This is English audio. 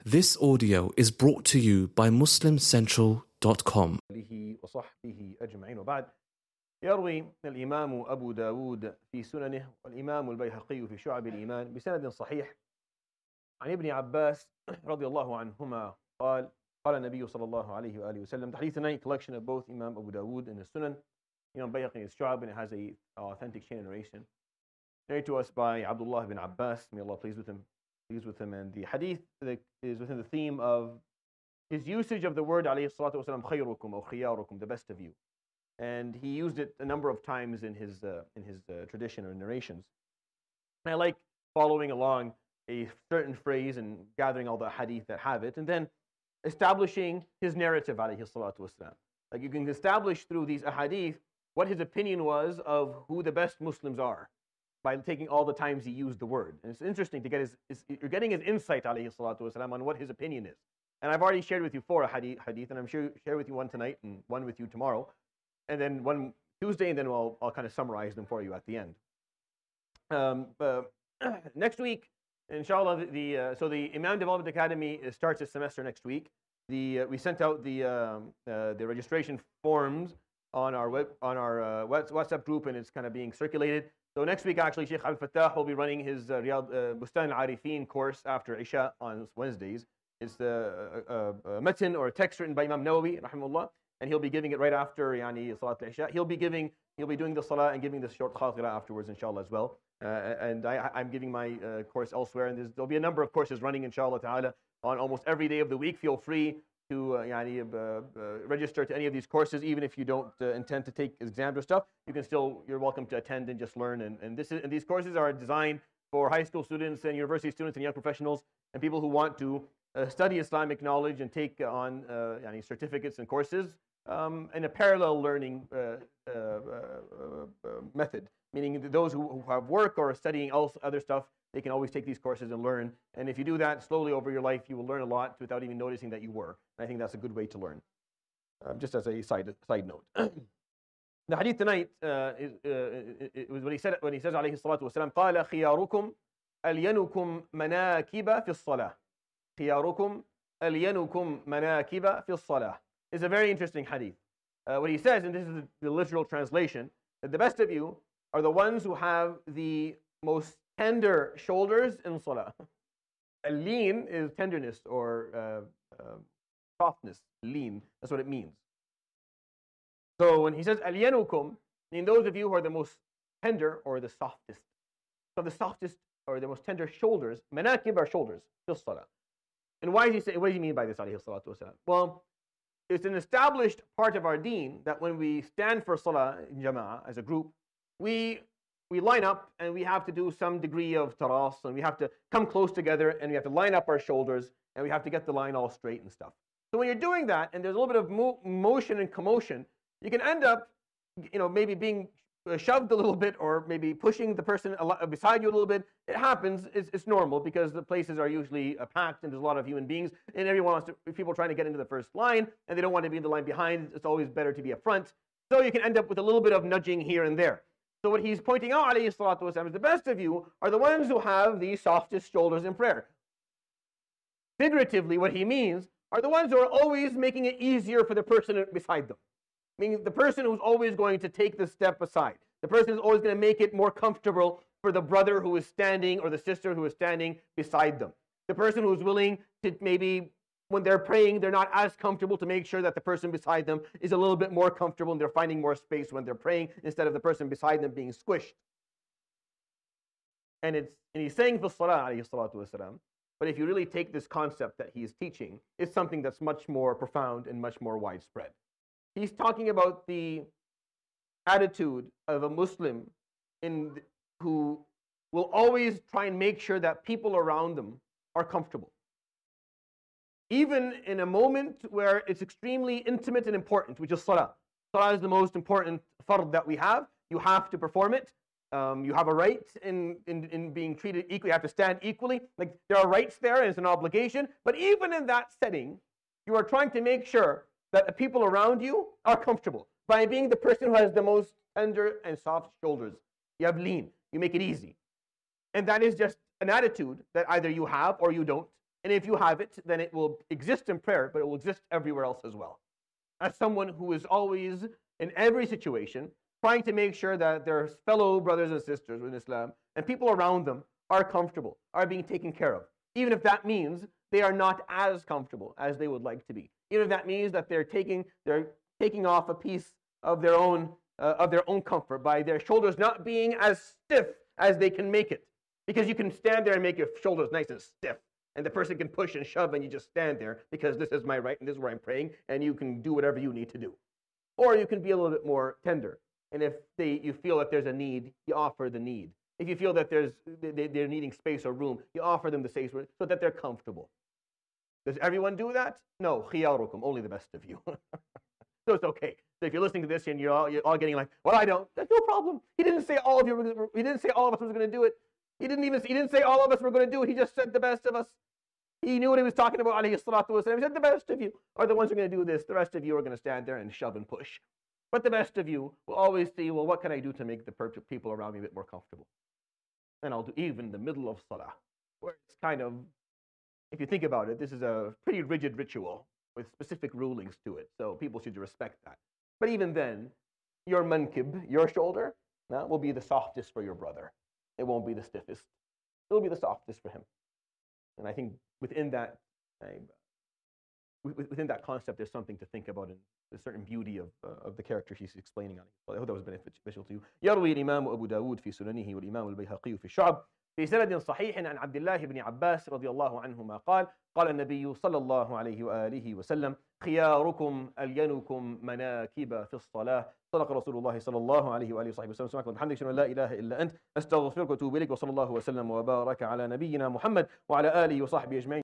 This audio is brought to you by MuslimCentral.com. وصحبه أجمعين وبعد يروي الإمام أبو داود في سننه والإمام البيهقي في شعب الإيمان بسند صحيح عن ابن عباس رضي الله عنهما قال النبي صلى الله عليه وآله وسلم. The hadith tonight collection of both Imam Abu Dawood and his Sunan, Imam Bayhaqi is Shu'ab, and it has a authentic chain of narration narrated to us by Abdullah ibn Abbas, may Allah please with him, and the hadith that is within the theme of his usage of the word alayhi salatu wasalam, khayrukum or khiyarukum, the best of you, and he used it a number of times in his tradition or narrations. And I like following along a certain phrase and gathering all the hadith that have it, and then establishing his narrative alayhi salatu wasalam. Like you can establish through these ahadith what his opinion was of who the best Muslims are by taking all the times he used the word. And it's interesting to get you're getting his insight alayhi salatu wasalam on what his opinion is. And I've already shared with you 4 hadith, and I'm sure share with you one tonight and one with you tomorrow, and then one Tuesday, and then I'll kind of summarize them for you at the end. Next week, inshallah, so the Imam Development Academy starts its semester next week. We sent out the registration forms on our WhatsApp group, and it's kind of being circulated. So next week, actually, Sheikh Abdul Fattah will be running his Bustan al-Arifin course after Isha on Wednesdays. It's the Matan or a text written by Imam Nawawi, rahimahullah, and he'll be giving it right after Salat al-Isha. He'll be doing the Salah and giving the short khatira afterwards, inshallah, as well. And I'm giving my course elsewhere, and there'll be a number of courses running, inshallah ta'ala, on almost every day of the week. Feel free to register to any of these courses, even if you don't intend to take exams or stuff. You're welcome to attend and just learn. And these courses are designed for high school students and university students and young professionals and people who want to study Islamic knowledge and take on certificates and courses in a parallel learning method. Meaning those who have work or are studying other stuff, they can always take these courses and learn. And if you do that slowly over your life, you will learn a lot without even noticing that you were. And I think that's a good way to learn. Just as a side note. The hadith tonight was what he says alayhi salatu wasalam, قال خياركم ألينكم مناكب في الصلاة. خياركم ألينكم مناكب في الصلاة. It's a very interesting hadith. What he says, and this is the literal translation, that the best of you are the ones who have the most tender shoulders in salah. Lean is tenderness or softness. Lean, that's what it means. So when he says alyanukum, meaning those of you who are the most tender or the softest. So the softest or the most tender shoulders, manakib are shoulders, fil salah. And what does he mean by this, alayhi salatu wasalam? Well, it's an established part of our deen that when we stand for salah in jama'ah as a group, we line up and we have to do some degree of taras, and we have to come close together and we have to line up our shoulders and we have to get the line all straight and stuff. So when you're doing that and there's a little bit of motion and commotion, you can end up, maybe being shoved a little bit or maybe pushing the person beside you a little bit. It happens. It's normal because the places are usually packed and there's a lot of human beings and people trying to get into the first line and they don't want to be in the line behind. It's always better to be up front. So you can end up with a little bit of nudging here and there. So what he's pointing out, alayhi salatu wasalam, is the best of you are the ones who have the softest shoulders in prayer. Figuratively, what he means are the ones who are always making it easier for the person beside them. Meaning the person who's always going to take the step aside. The person who's always going to make it more comfortable for the brother who is standing or the sister who is standing beside them. The person who's willing to maybe, when they're praying, they're not as comfortable to make sure that the person beside them is a little bit more comfortable and they're finding more space when they're praying instead of the person beside them being squished. And he's saying for salah, alayhi salatu wasalam, but if you really take this concept that he's teaching, it's something that's much more profound and much more widespread. He's talking about the attitude of a Muslim who will always try and make sure that people around them are comfortable. Even in a moment where it's extremely intimate and important, which is salah. Salah is the most important fard that we have. You have to perform it. You have a right in being treated equally. You have to stand equally. Like there are rights there and it's an obligation. But even in that setting, you are trying to make sure that the people around you are comfortable by being the person who has the most tender and soft shoulders. You have lean. You make it easy. And that is just an attitude that either you have or you don't. And if you have it, then it will exist in prayer, but it will exist everywhere else as well. As someone who is always, in every situation, trying to make sure that their fellow brothers and sisters in Islam and people around them are comfortable, are being taken care of, even if that means they are not as comfortable as they would like to be. Even if that means that they're taking off a piece of their own comfort by their shoulders not being as stiff as they can make it. Because you can stand there and make your shoulders nice and stiff, and the person can push and shove, and you just stand there because this is my right and this is where I'm praying, and you can do whatever you need to do. Or you can be a little bit more tender, and if you feel that there's a need, you offer the need. If you feel that they're needing space or room, you offer them the space so that they're comfortable. Does everyone do that? No, khiyarukum, only the best of you. So it's okay. So if you're listening to this and you're all getting like, well, I don't, that's no problem. He didn't say all of you. He didn't say all of us was going to do it. He didn't say all of us were going to do it. He just said the best of us. He knew what he was talking about, alayhi salatu wasalam. He said the best of you are the ones who are going to do this. The rest of you are going to stand there and shove and push. But the best of you will always see, well, what can I do to make the people around me a bit more comfortable? And I'll do even in the middle of salah, where it's kind of, if you think about it, this is a pretty rigid ritual with specific rulings to it. So people should respect that. But even then, your mankib, your shoulder, will be the softest for your brother. It won't be the stiffest. It'll be the softest for him. And I think within that concept, there's something to think about, and a certain beauty of the character she's explaining on it. I hope that was beneficial to you. يروي الإمام أبو داود في سننه والإمام البيهقي في الشعب في سند صحيح عن عبد الله بن عباس رضي الله عنهما قال قال النبي صلى الله عليه وآله وسلم خياركم ألينكم مناكب في الصلاة صدق رسول الله صلى الله عليه وآله وصحبه وسلم سبحانك وبحمدك أشهد أن لا إله إلا أنت أستغفرك وأتوب إليك وصلى الله وسلم وبارك على نبينا محمد وعلى آله وصحبه أجمعين